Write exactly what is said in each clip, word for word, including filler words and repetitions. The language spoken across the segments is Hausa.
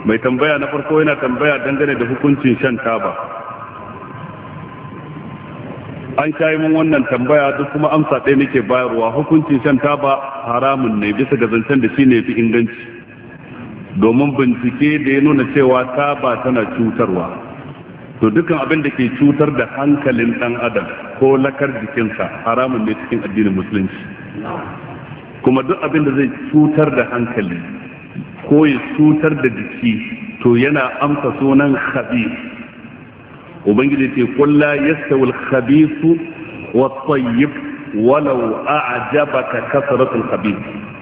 mai tambaya na farko yana tambaya dangane da hukuncin shan taba. An shayi mun wannan tambaya duk kuma amsa ɗaya nake bayarwa. Hukuncin shan taba haramun ne bisa ga zancen da shi ne fi inganci, domin bincike da ya nuna cewa taba tana cutarwa. To dukkan abin da ke cutar da hankalin ɗan adam ko lakar jikinsa haramun ne cikin addinin musulunci. Kuma duk abin da zai cutar da hankali ko ya cutar da jiki to yana amsa sunan khabith. Ubangiji ce qul la yastawi al-khabith wat-tayyib walau a'jabaka kasratu al-khabith.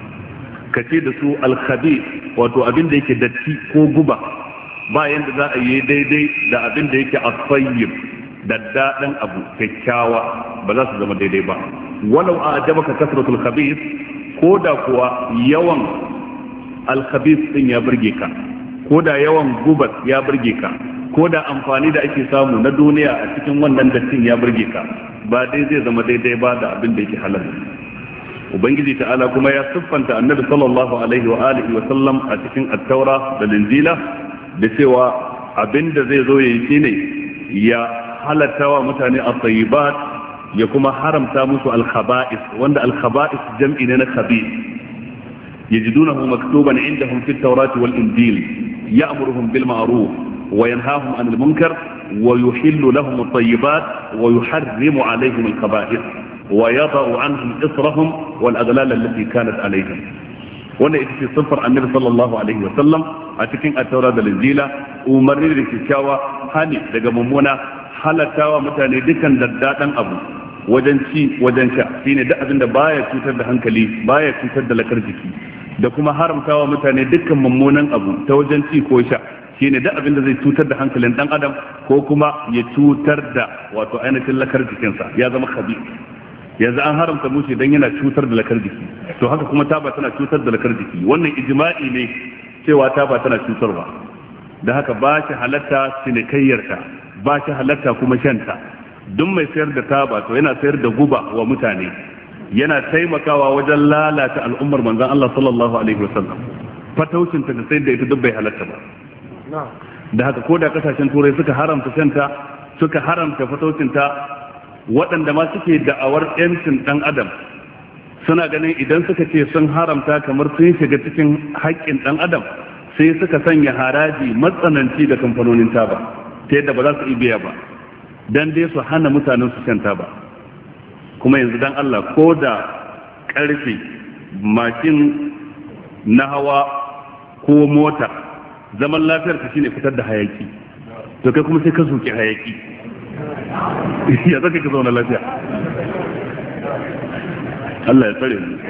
Kace da su al-khabith wato abin da yake datti ko guba ba yanda za a yi daidai da abin da yake at-tayyib daddadan abu kyakkyawa, ba za su zama daidai ba. Walau a'jabaka kasratu al-khabith, ko da kuwa yawan al-khabith din ya burge ka, ko da yawan gubat ya burge ka, ko da amfani da ake samu na duniya a cikin wannan dattin ya burge ka, ba dai zai zama daidai ba da abin da yake halal. Ubangiji ta'ala kuma ya siffanta annabi sallallahu alaihi wa alihi wa sallam a cikin at-taura da linjila da cewa abin da zai zo yayi shine ya halatta wa mutane at-tayyibat ya kuma haramta musu al-khaba'is, wanda al-khaba'is jam'i ne na khabith. yajidunahu maktuban indahum fit tawrati wal injil ya'muruhum bil ma'ruf wa yanhahum 'anil munkar wa yuhillu lahum at-tayyibat wa yuharrimu 'alayhim al-khaba'ith wa yada'u 'anhum israhum wal aghlal allati kanat 'alayhim. wannan ita ce siffar annabi sallallahu alaihi wa sallam a cikin at-taura da injila, umarni da kyakkyawa, hani daga mummuna, halattawa mutane dukkan daddadan abu wajen ci wajen sha, shine duk abin da baya cutar da hankali baya cutar da lakar jiki, da kuma haramtawa mutane dukkan mummunan abu ta wajen ci ko sha, shine duk abin da zai cutar da hankalin dan adam ko kuma ya cutar da wato ainihin lakar jikinsa, ya zama khabith. Yanzu an haramta mushi dan yana cutar da lakar jiki, to haka kuma taba tana cutar da lakar jiki. Wannan ijma'i ne cewa taba tana cutarwa, da haka ba shi halatta cinikayyarta, ba shi halatta kuma shanta. Duk mai sayar da taba to yana sayar da guba wa mutane, yana taimakawa wajen lalata al'ummar manzon Allah sallallahu alaihi wasallam. Fataucin ta da sayar da ita duk bai halatta ba. Da haka ko da kasashen turai suka haramta shanta, suka haramta fataucin ta, waɗanda ma suke da'awar yancin ɗan adam suna ganin idan suka ce sun haramta kamar sun shiga cikin haƙƙin ɗan adam, sai suka sanya haraji matsananci ga kamfanonin taba ta yadda ba za su ibiya ba, dan dai su hana mutanen su shan taba. Kuma yanzu dan Allah, ko da ƙarfe mashin na hawa ko mota zaman lafiyar ka shine fitar da hayaki, to kai kuma sai ka zuke hayaki, ya zaka ka zauna lafiya? Allah ya tsare mu.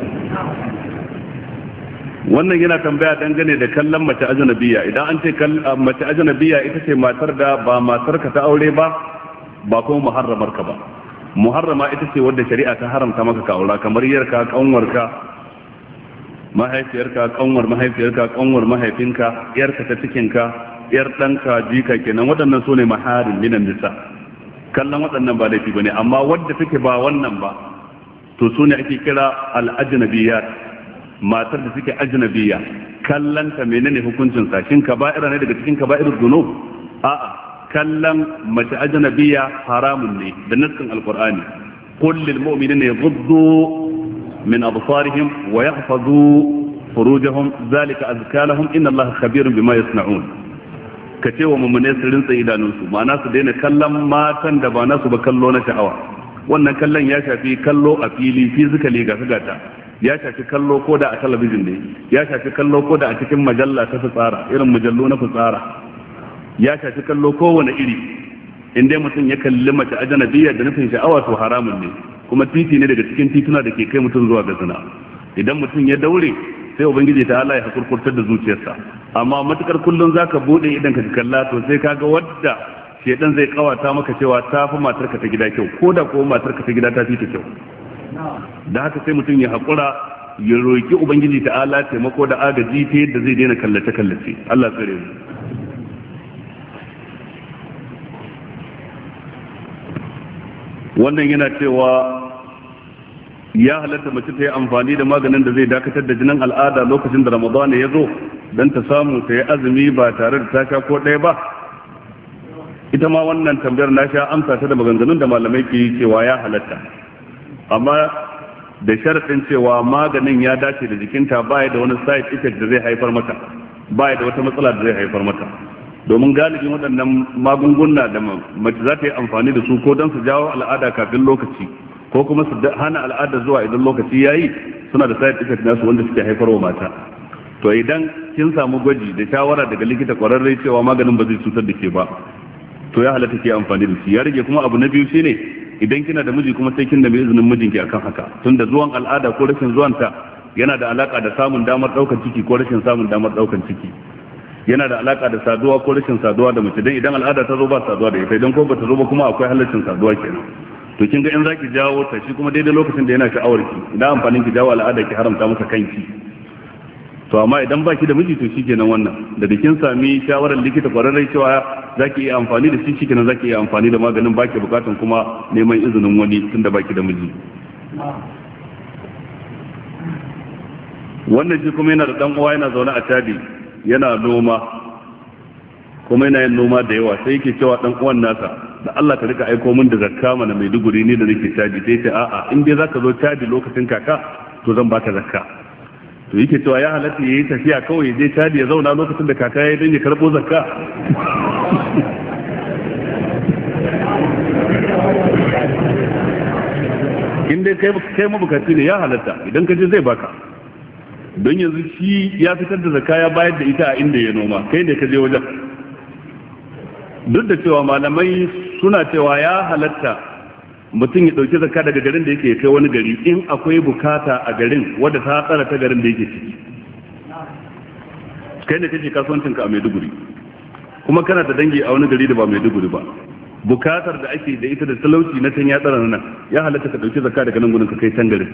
Wannan yana tambaya dangane da kallon mace ajnabiya. Idan an ce mace ajnabiya ita ce matar da ba matar ka ta aure ba, ba kuma muharramar ka ba. Muharrama ita ce wadda shari'a ta haramta maka ka aura, kamar yarka, kanwarka, mahaifiyarka, kanwar mahaifiyarka, kanwar mahaifinka, yarka ta cikinka, yar ɗanka, jika kenan. Waɗannan su ne maharin minan nisa. Kallon waɗannan ba laifi ba ne, amma wadda take ba wannan ba to su ne ake kira al-ajnabiyat, matar da suke ajnabiya. Kallanta menene hukuncin sa? Shin kaba'ira ne daga cikin kaba'irud dunub? A'a, kallon mace ajnabiya haramun ne da nassin alqur'ani. Qul lil mu'minina yaghuddu min absarihim wa yahfazu furujahum dhalika azka lahum inna allaha khabirun bima yasna'un. Ka ce wa mummune su rinsa idanunsu, ma'ana su daina kallon matan da ba nasu ba kallo na sha'awa. Wannan kallon ya shafi kallo a fili physically ga gata, ya shafi kallo ko da a talabijin ne, ya shafi kallo ko da a cikin majalla ta fitsara, irin mujallu na fitsara, ya shafi kallo kowane iri. In dai mutum ya kalli mace ajnabiyya da nufin sha'awa to haramun ne, kuma titi ne daga cikin tituna da ke kai mutum zuwa ga zina. Idan mutum ya daure sai ubangiji ta Allah ya hakurkurtar da zuciyarsa, amma matukar kullun zaka bude idan ka kalla to sai kaga wadda shedan zai kawata maka cewa ta fi matarka ta gida kyau, ko da ko matarka ta gida ta fi ta kyau. Da haka sai mutum ya hakura ya roki ubangiji ta Allah taimako da agaji ta yadda zai daina kallace kallace. Allah tsare mu. Wannan yana cewa ya halatta mace ta yi amfani da maganin da zai dakatar da jinin al'ada lokacin da ramadana ya zo. don ta samu ta yi azumi ba tare da ta sha ko ɗaya ba? Ita ma wannan tambayar na sha amsa ta da maganganun da malamai ke yi cewa ya halatta, amma da sharaɗin cewa maganin ya dace da jikinta, baya da wani side effect da zai haifar mata, baya da wata matsala da zai haifar mata. Domin galibin waɗannan magunguna da mace za ta yi amfani da su ko don su jawo al'ada kafin lokaci ko kuma su hana al'ada zuwa idan lokaci ya yi, suna da side effect nasu wanda suke haifarwa mata. To idan kin samu gwaji da shawara daga likita kwararre cewa maganin ba zai cutar da ke ba, to ya halatta ke amfani da shi. Ya rage kuma abu na biyu shine idan kina da miji kuma sai kin da mai izinin mijinki akan haka, tunda zuwan al'ada ko rashin zuwanta yana da alaka da samun damar daukar ciki ko rashin samun damar daukar ciki, yana da alaka da saduwa ko rashin saduwa da mace. Dan idan al'ada ta zo ba saduwa da ita, idan ko bata zo ba kuma akwai halaccin saduwa kenan. To kin ga in zaki jawo ta shi kuma daidai lokacin da yana sha'awar ki, idan amfanin ki jawo al'ada ki haramta masa kanki. To amma idan baki da miji to shikenan wannan da kin sami shawarar likita kwararre cewa zaki iya amfani da shi, shikenan zaki iya amfani da maganin, baki bukatun kuma neman izinin wani tunda baki da miji. Wannan shi kuma yana da dan uwa yana zaune a Chadi, yana noma kuma yana yin noma da yawa, sai yake cewa dan uwan nasa da Allah ka rika aiko min da zakka mana Maiduguri ne da nake Chadi. Sai ce a'a, in dai zaka zo Chadi lokacin kaka to zan baka zakka. To yake cewa ya halatta yayi tafiya kawai ya je Chadi ya zauna lokacin da kaka ya dan ya karbo zakka. In dai kai kai mabukaci ne ya halatta, idan ka je zai baka. Don yanzu shi ya fitar da zakka ya bayar da ita a inda ya noma, kai ne ka je wajen. Duk da cewa malamai suna cewa ya halatta mutum ya dauki zakka daga garin da yake kai wani gari in akwai bukata a garin wadda ta tsara ta garin da yake ciki. Kai ne kake kasuwancin ka a Maiduguri kuma kana da dangi a wani gari da ba Maiduguri ba, bukatar da ake da ita da talauci na can ya tsara nan, ya halatta ka dauki zakka daga nan gudun ka kai can garin.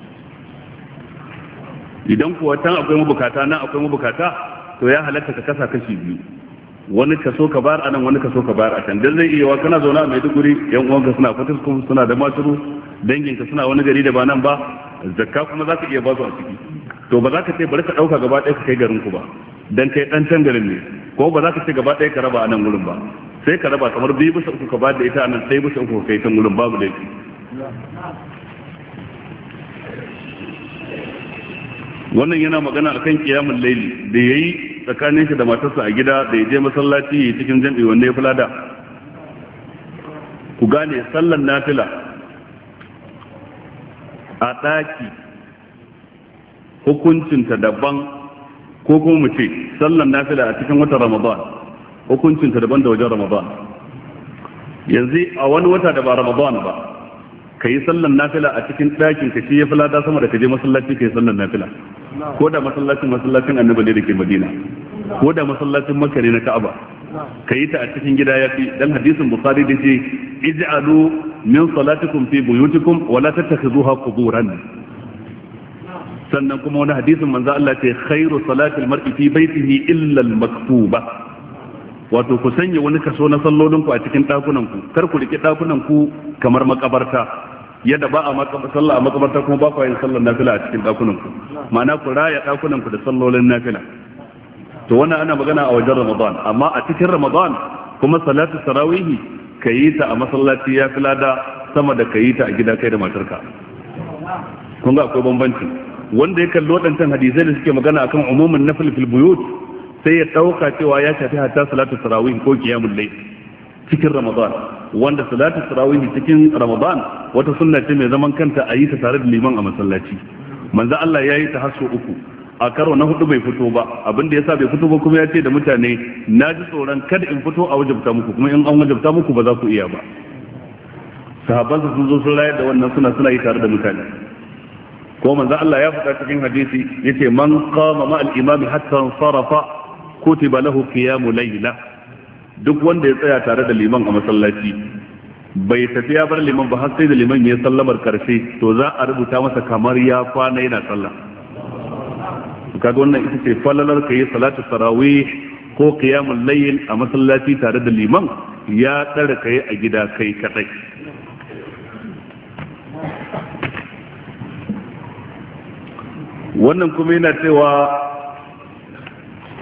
Idan kuwa can akwai mabukata nan akwai mabukata, to ya halatta ka kasa kashi biyu, wani kaso ka bayar a nan, wani kaso ka bayar a can. Dan zai iya wa kana zaune a Maiduguri, yan uwanka suna Fatiskum, suna da Maturu, danginka suna wani gari da ba nan ba, zakka kuma za ka iya ba su a ciki. To ba za ka ce bari ka ɗauka gaba ɗaya ka kai garin ku ba, dan kai ɗan can garin ne, ko ba za ka ce gaba ɗaya ka raba a nan gurin ba, sai ka raba kamar biyu bisa uku ka ba da ita a nan, sai bisa uku ka kai can gurin, babu laifi. Wannan yana magana akan kiyamul laili da yayi tsakanin shi da matarsa a gida da ya je masallaci cikin jami'i, wanne ya fulada? Ku gane sallan nafila a ɗaki hukuncinta daban, ko kuma mu ce sallan nafila a cikin watan Ramadan hukuncinta daban da wajen Ramadan. Yanzu a wani wata da ba Ramadan ba ka yi sallan nafila a cikin ɗakin ka shi ya fulada sama da ka je masallaci ka yi sallan nafila, ko da masallacin masallacin annabi ne da ke Madina, ko da masallacin Makka ne na Ka'aba, ka yi ta a cikin gida ya fi. Dan hadisin Bukhari da ce ij'alu min salatikum fi buyutikum wa la tattakhiduha quburan. Sannan kuma wani hadisin manzo Allah ce khairu salatil mar'i fi baitihi illa al-maktuba, wato ku sanya wani kaso na sallolin ku a cikin dakunan ku, kar ku rike dakunan ku kamar makabarta, yadda ba a sallah a makabarta kuma ba ku yin sallar nafila a cikin dakunan ku, ma'ana ku raya dakunan ku da sallolin nafila. To wannan ana magana a wajen Ramadan, amma a cikin Ramadan kuma salatu tarawih ka yi ta a masallaci ya fi lada sama da ka yi ta a gida kai da matarka. Kun ga akwai bambanci. Wanda ya kalli waɗancan hadisai da suke magana akan umumin nafil fil buyut sai ya ɗauka cewa ya shafi hatta salatu tarawih ko qiyamul layl cikin Ramadan, wanda salatu tarawih cikin Ramadan wata sunna ce mai zaman kanta a yi ta tare da liman a masallaci. Manzo Allah ya yi ta har sau uku, a karo na hudu bai fito ba, abin da yasa bai fito ba kuma ya ce da mutane na ji tsoron kada in fito a wajabta muku, kuma in an wajabta muku ba za ku iya ba. Sahabbansa sun zo sun rayar da wannan suna suna yi tare da mutane. Ko manzo Allah ya faɗa cikin hadisi yace man qama ma al-imam hatta sarafa kutiba lahu qiyamul layla. Duk wanda ya tsaya tare da liman a masallaci bai tafi ya bar liman ba har sai da liman ya sallamar karshe, to za a rubuta masa kamar ya kwana yana sallah. Kaga wannan ita ce falalar ka yi salatu tarawih ko qiyamul layl a masallaci tare da liman, ya tsara kai a gida kai kadai. Wannan kuma yana cewa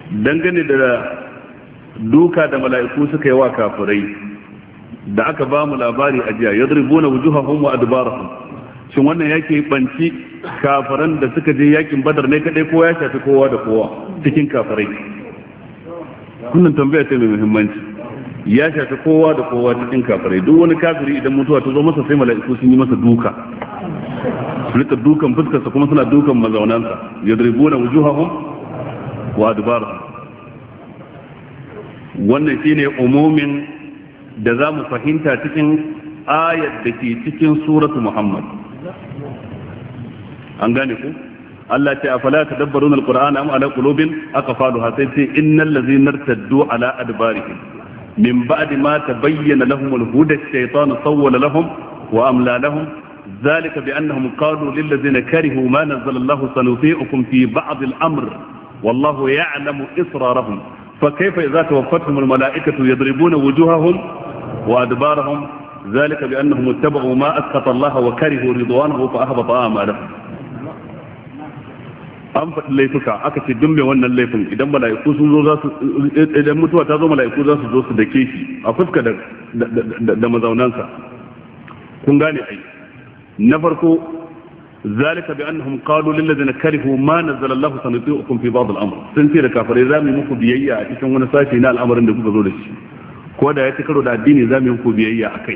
dangane da duka da mala'iku suka yi wa kafirai da aka ba mu labari a jiya yadribuna wujuhahum wa adbarahum, shin wannan yake banci kafiran da suka je yakin badar ne kadai ko ya shafi kowa da kowa cikin kafirai? wannan tambaya ce mai muhimmanci. Ya shafi kowa da kowa cikin kafirai. Duk wani kafiri idan mutuwa ta zo masa sai mala'iku sun yi masa duka, su rika dukan fuskarsa kuma suna dukan mazaunansa. yadribuna wujuhahum wa adbarahum. wannan shine umumin da za mu fahimta cikin ayat da ke cikin suratu Muhammad. an gane ku? Allah ce afala tadabbaruna alqur'ana am ala qulubin aqfaluha, sai ce innal ladzina irtaddu ala adbarihim min ba'di ma tabayyana lahum al-huda ash-shaytanu sawwala lahum wa amla lahum dhalika bi annahum qalu lil ladzina karihu ma nazzala Allahu sanuti'ukum fi ba'd al-amr wallahu ya'lamu israrahum فكيف إذا توفتهم الملائكة يضربون وجوههم وأدبارهم ذلك بأنهم اتبعوا ما أسخط الله وكرهوا رضوانه فأهبط أعمالهم. an faɗi laifuka aka ce dun mai wannan laifin idan mala'iku sun zo za su idan mutuwa ta zo mala'iku za su zo su dake shi a fuska da da mazaunansa. kun gane ai na farko zalika bi annahum qalu lil ladina karihu ma nazzala Allahu sanuti'ukum fi ba'd al-amr, sun ce da kafirai za mu yi muku biyayya a cikin wani sashi na al'amarin da kuka zo da shi, ko da ya ci karo da addini za mu yi muku biyayya akai.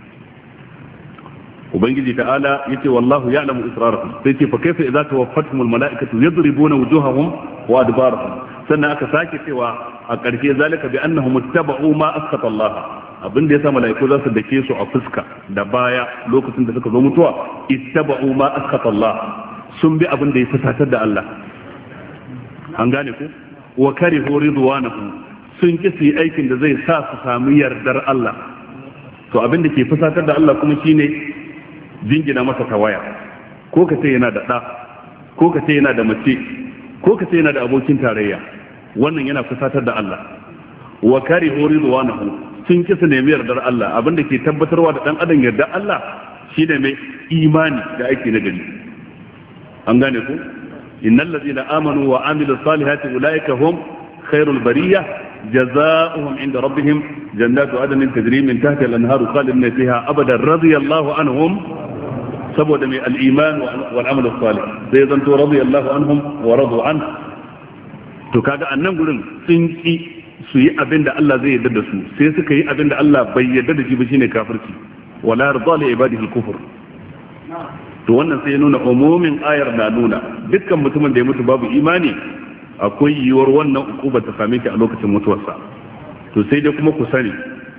ubangiji ta'ala yace wallahu ya'lamu israrahum, sai ce fa kaifa idza tawaffatuhumul mala'ikatu yadribuna wujuhahum wa adbarahum. sannan aka sake cewa a ƙarshe zalika bi annahum ittaba'u ma asqata Allah, abin da yasa mala'iku za su dake su a fuska da baya lokacin da suka zo mutuwa, ittaba'u ma asqata Allah, sun bi abin da ya fusatar da Allah. an gane ku? wa karihu ridwanahu, sun ki su yi aikin da zai sa su samu yardar Allah. to abin da ke fusatar da Allah kuma shine jingina masa tawaya, ko ka ce yana da ɗa, ko ka ce yana da mace, ko ka ce yana da abokin tarayya, wannan yana fusatar da Allah. wa karihu ridwanahu, sun kisa nemi yardar Allah. Abinda ke tabbatarwa da dan adam yardar Allah shine mai imani da ake na gari. an gane ku? innal ladina amanu wa amilus salihati ulaika hum khairul bariyah jazaohum inda rabbihim jannatu adnin tajri min tahtiha al-anharu khalidina fiha abadan radiyallahu anhum, saboda mai al-iman wal amal salih zai zanto radiyallahu anhum wa radu an. to kaga annan gurin sun ki su yi abin da Allah zai yarda da su, sai suka yi abin da Allah bai yarda da shi ba, shine kafirci. wala yarda li ibadihi al-kufr. to wannan sai ya nuna umumin ayar na nuna dukkan mutumin da ya mutu babu imani akwai yiwuwar wannan ukuba ta same shi a lokacin mutuwarsa. to sai dai kuma ku sani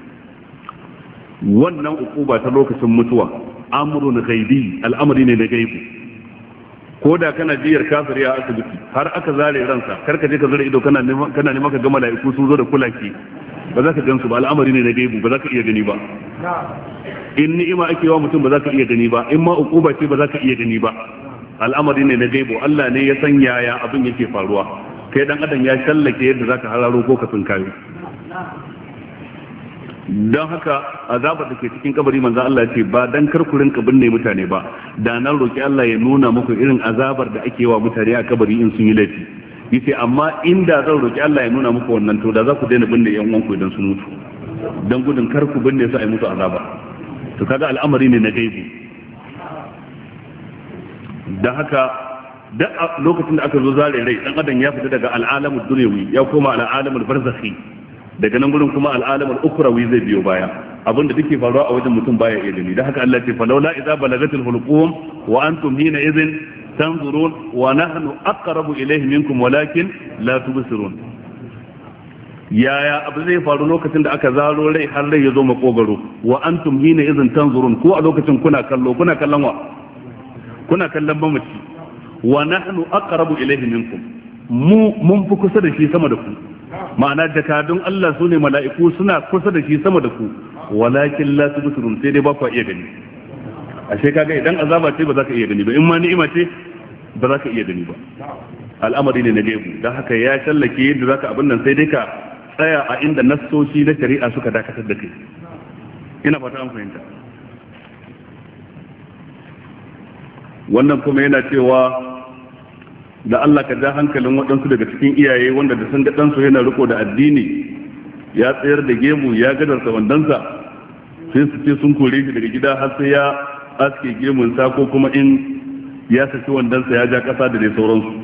wannan ukuba ta lokacin mutuwa amrun ghaibi, al'amari ne na gaibu. ko da kana jiyar kafiri a asibiti har aka zare ransa, kar ka je ka zura ido kana neman kana neman ka ga mala'iku sun zo da kulaki, ba za ka gansu ba, al'amari ne na gaibu, ba za ka iya gani ba. in ni'ima ake wa mutum ba za ka iya gani ba, in ma ukuba ce ba za ka iya gani ba. al'amari ne na gaibu, Allah ne ya san yaya abin yake faruwa, kai dan adam ya shallake yadda zaka hararo ko ka tsinkayo. don haka azabar da ke cikin kabari manzo Allah ce ba dan kar ku rinka binne mutane ba, da nan roki Allah ya nuna muku irin azabar da ake wa mutane a kabari in sun yi laifi. yace amma inda zan roki Allah ya nuna muku wannan, to da za ku daina binne yan uwanku idan sun mutu, dan gudun kar ku binne su a yi musu azaba. to kaga al'amari ne na gaibi. dan haka da lokacin da aka zo zare rai, dan adam ya fita daga al'alamul dunyawi ya koma al'alamul barzakhi, daga nan gurin kuma al'alamul ukhrawi zai biyo baya. abinda take faruwa a wajen mutum baya iya gani. dan haka Allah ya ce falawla idza balagatil hulqum wa antum hina idhin tanzurun wa nahnu aqrabu ilayhi minkum walakin la tubsirun. yaya abu zai faru lokacin da aka zaro rai har rai ya zo makogaro, wa antum hina idhin tanzurun, ko a lokacin kuna kallo, kuna kallon wa kuna kallon mamaci. wa nahnu aqrabu ilayhi minkum, mu mun fi kusa da shi sama da ku. ma'ana jakadun Allah sune mala'iku suna kusa da shi sama da ku, walakin la tubsirun, sai dai ba ku iya gani. ashe kaga idan azaba ce ba za ka iya gani ba, in ma ni'ima ce ba za ka iya gani ba. al'amari ne na gaibu. dan haka ya shallake yadda zaka abin nan, sai dai ka tsaya a inda nassoshi na shari'a suka dakatar da kai. ina fata an fahimta. wannan kuma yana cewa da Allah ka ja hankalin waɗansu daga cikin iyaye wanda da sun ga ɗansu yana riko da addini ya tsayar da gemu ya gadarsa wandansa sai su ce sun kore shi daga gida har sai ya aske gemunsa ko kuma in ya saki wandansa ya ja ƙasa da dai sauransu.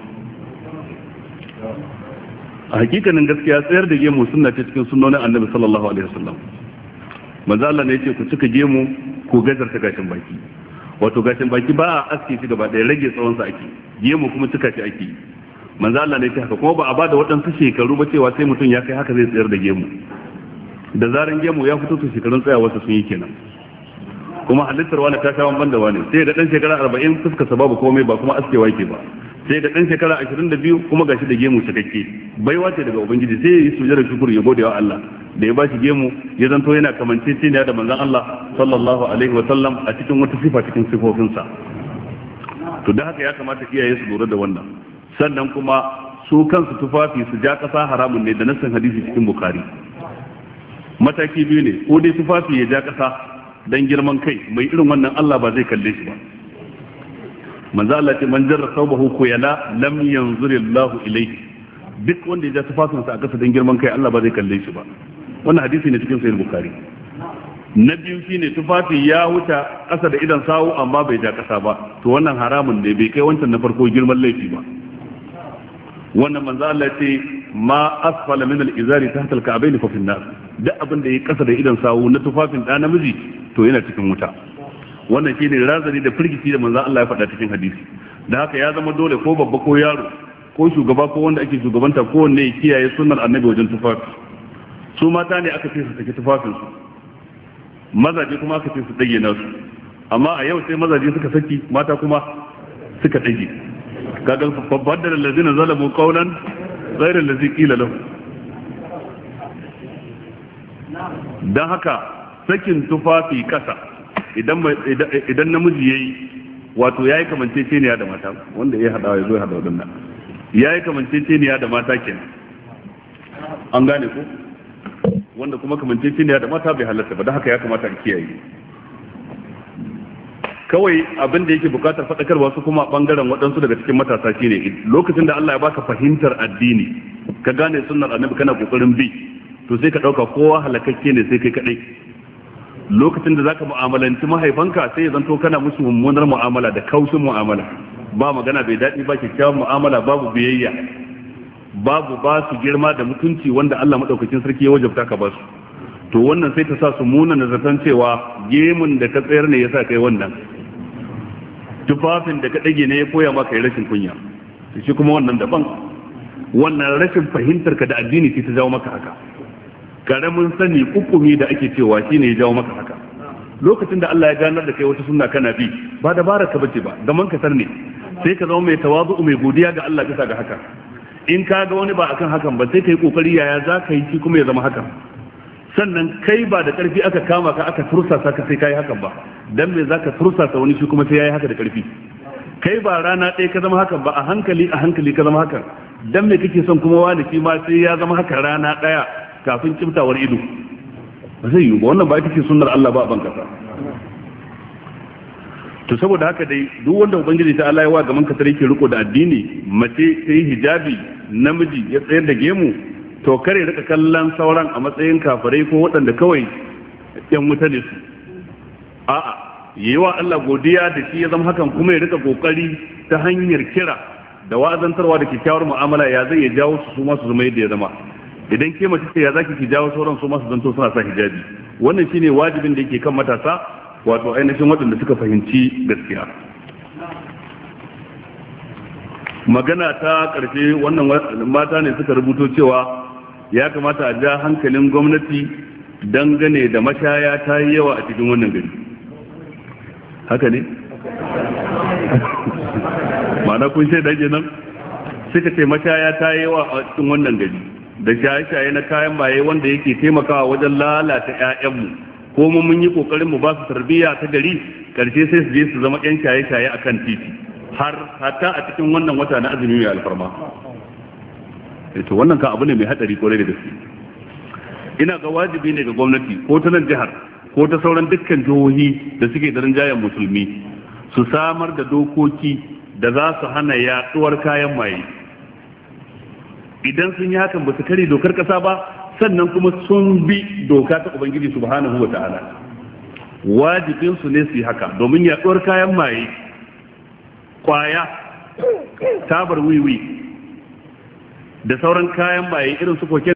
A hakikanin gaskiya tsayar da gemu sunna ce cikin sunnonin annabi sallallahu alaihi wasallam. Manzo Allah ne yace ku cika gemu ku gajarta gashin baki. Wato gashin baki ba a aske shi gaba ɗaya rage tsawon sa ake. Gemu kuma cika shi ake. Manzo Allah ne yace haka kuma ba a bada waɗansu shekaru ba cewa sai mutum ya kai haka zai tsayar da gemu. Da zaran gemu ya fito to shekarun tsayawarsa sun yi kenan. Kuma halittar wani ta kawo banda wani sai da dan shekara arba'in fuskar sa babu komai ba kuma askewa yake ba. Sai da dan shekara ashirin da biyu kuma gashi da gemu cikakke baiwa ce daga ubangiji sai ya yi sujjar shukuri ya gode wa Allah da ya bashi gemu ya zanto yana kamanceceniya da manzon Allah sallallahu alaihi wa sallam a cikin wata sifa cikin sifofinsa. To da haka ya kamata iyaye su lura da wannan. Sannan kuma su kansu tufafi su ja kasa haramun ne da nassin hadisi cikin Bukhari. Mataki biyu ne ko dai tufafi ya ja kasa dan girman kai mai irin wannan Allah ba zai kalle shi ba. Manzo Allah ce man jarra sawbahu kuyala lam yanzurillahu ilayhi, duk wanda ya ja tufafinsa a kasa dan girman kai Allah ba zai kalle shi ba. Wannan hadisi ne cikin sahih Bukhari. Na biyu shine tufafi ya wuta kasa da idan sawu amma bai ja kasa ba, to wannan haramun ne bai kai wancan na farko girman laifi ba. Wannan manzo Allah ce ma asfala min al-izari tahta al-ka'bayn fa fi an-nar, duk abin da ya kasa da idan sawu na tufafin da namiji to yana cikin wuta. Wannan shine razani da firgici da manzo Allah ya faɗa cikin hadisi. Da haka ya zama dole ko babba ko yaro ko shugaba ko wanda ake shugabanta ko wanne ya kiyaye sunnar annabi wajen tufafi. Su mata ne aka ce su saki tufafin su, mazaje kuma aka ce su dage nasu. Amma a yau sai mazaje suka saki mata kuma suka dage. Kaga babbar da allazina zalamu qawlan ghayra allazi qila lahu. Dan haka sakin tufafi kasa idan idan namiji yayi wato yayi kamanceceniya da mata wanda ya hada ya zo ya hada wadannan yayi kamanceceniya da mata kenan an gane ko wanda kuma kamanceceniya da mata bai halatta ba da haka ya kamata a kiyaye. Kawai abin da yake bukatar fadakarwa su kuma bangaren waɗansu daga cikin matasa shine lokacin da Allah ya baka fahimtar addini ka gane sunnar annabi kana kokarin bi to sai ka dauka kowa halakakke ne sai kai kadai. Lokacin da zaka mu'amalanci mahaifanka sai ya zanto kana musu mummunar mu'amala da kaushin mu'amala, ba magana bai daɗi ba kyakkyawan mu'amala babu biyayya babu ba su girma da mutunci wanda Allah madaukakin sarki ya wajabta ka ba su. To wannan sai ta sa su muna nazartan cewa gemun da ka tsayar ne yasa kai wannan, tufafin da ka dage ne ya koya maka yi rashin kunya, shi kuma wannan daban. Wannan rashin fahimtar ka da addini sai ta jawo maka haka. Karamin sani kukumi da ake cewa shine ya jawo maka haka. Lokacin da Allah ya ganar da kai wata sunna kana bi ba dabarar ka bace ba gaman ka sarne sai ka zama mai tawazu mai godiya ga Allah bisa ga haka. In ka ga wani ba akan hakan ba sai kai kokari yaya za ka yi shi kuma ya zama hakan. Sannan kai ba da karfi aka kama ka aka tursasa ka sai kai hakan ba, dan me zaka tursasa wani shi kuma sai yayi haka da karfi. Kai ba rana ɗaya ka zama hakan ba, a hankali a hankali ka zama hakan, dan me kake son kuma wani shi ma sai ya zama haka rana ɗaya kafin kimtawar ido. Ba zai yi ba, wannan ba ita ce sunnar Allah ba a ban kasa. To saboda haka dai duk wanda ubangiji ta Allah ya wa gaman kasar yake riko da addini, mace ta yi hijabi namiji ya tsayar da gemu, to kare rika kallon sauran a matsayin kafirai ko waɗanda kawai yan wuta ne su. A'a, yi wa Allah godiya da shi ya zama hakan kuma ya rika kokari ta hanyar kira da wa'azantarwa da kyakkyawar mu'amala ya zai ya jawo su su masu zama yadda ya zama. Idan ke mace ce ya zaki ki jawo sauran su masu zanto suna sa hijabi. Wannan shine wajibin da yake kan matasa, wato ainihin waɗanda suka fahimci gaskiya. Magana ta ƙarshe wannan mata ne suka rubuto cewa ya kamata a ja hankalin gwamnati dangane da mashaya ta yi yawa a cikin wannan gari. Haka ne? Ma'ana kun shaida kenan? Suka ce mashaya ta yi yawa a cikin wannan gari da shaye-shaye na kayan maye wanda yake taimakawa wajen lalata 'ya'yanmu. Ko mun yi kokarin mu ba su tarbiyya ta gari, karshe sai su je su zama 'yan shaye-shaye akan titi. Har hatta a cikin wannan wata na azumi mai alfarma. To wannan kan abu ne mai hadari kwarai da gaske. Ina ga wajibi ne ga gwamnati ko ta nan jihar ko ta sauran dukkan jihohi da suke da rinjayen musulmi su samar da dokoki da za su hana yaduwar kayan maye. Idan sun yi hakan ba su kare dokar kasa ba, sannan kuma sun bi doka ta ubangiji subhanahu wata'ala. Wajibin su ne su yi haka, domin yaduwar kayan maye, kwaya, tabar wiwi da sauran kayan maye irin su koke